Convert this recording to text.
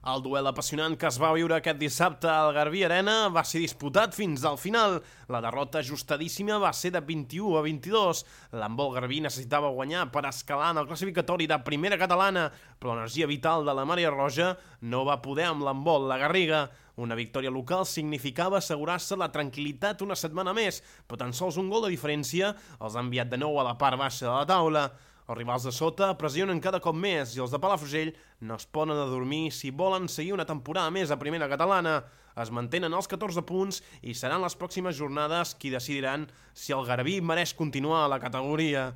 El duel apassionant que es va viure aquest dissabte al Garbí Arena va ser disputat fins al final. La derrota ajustadíssima va ser de 21-22. L'handbol garbí necessitava guanyar per escalar en el classificatori de primera catalana, però l'energia vital de la Mària Roja no va poder amb l'handbol La Garriga. Una victòria local significava assegurar-se la tranquil·litat una setmana més, però tan sols un gol de diferència els ha enviat de nou a la part baixa de la taula. Els rivals de sota pressionen cada cop més i els de Palafrugell no es poden adormir si volen seguir una temporada més a primera catalana. Es mantenen els 14 punts i seran les pròximes jornades qui decidiran si el Garbí mereix continuar a la categoria.